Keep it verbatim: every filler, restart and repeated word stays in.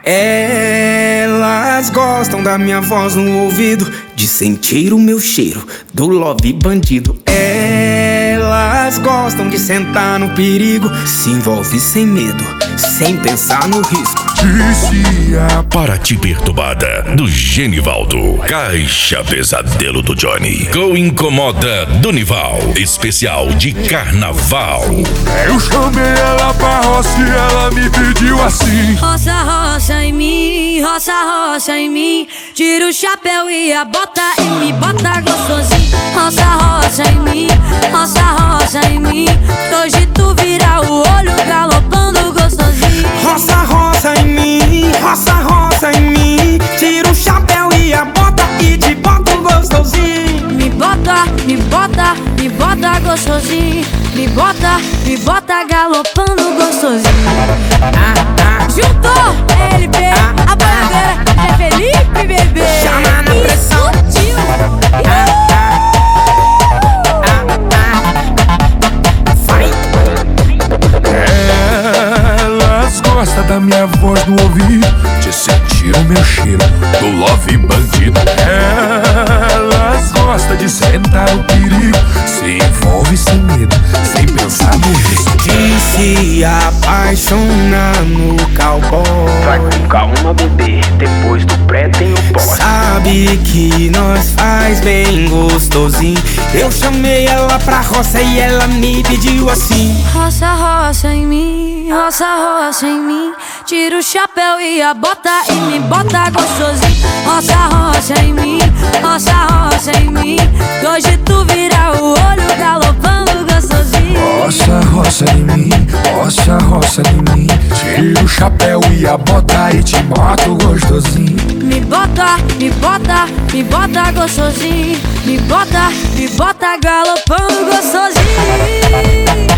Elas gostam da minha voz no ouvido, de sentir o meu cheiro do love bandido. Elas gostam de sentar no perigo, se envolve sem medo, sem pensar no risco. Vicia para te perturbada, do Genivaldo. Caixa Pesadelo do Johnny. Com Incomoda do Nival. Especial de carnaval. Eu chamei ela pra roça e ela me pediu assim: roça, roça em mim, roça, roça em mim. Tira o chapéu e a bota e me bota gostosinho. Roça, roça em mim, roça, roça em mim. Hoje tu vira o olho galopando gostosinho. Roça, roça em mim, roça, roça em mim. Tira o chapéu e a bota e te bota gostosinho. Me bota, me bota, me bota gostosinho. Me bota, me bota galopando gostosinho. Ah, ah. Juntou L P, ah, a bananeira, ah, é Felipe, bebê. Chama na pressão. Tio. Ah, ah. Ah, ah. Vai. Elas gostam da minha voz no ouvido, de sentir o meu cheiro do love bandido. Elas gostam de sentar o perigo, se envolve sem medo, sem pensar no risco. De se apaixonar no cowboy. Vai com calma, bebê, depois do pré tem o pós. Sabe que nós faz bem gostosinho. Eu chamei ela pra roça e ela me pediu assim: roça, roça em mim, roça, roça em mim. Tira o chapéu e a bota e me bota gostosinho. Roça, roça em mim, roça, roça em mim. Hoje tu vira o olho galopando gostosinho. Roça, roça em mim, roça, roça em mim. Tira o chapéu e a bota e te mato gostosinho. Me bota, me bota, me bota gostosinho. Me bota, me bota galopando gostosinho.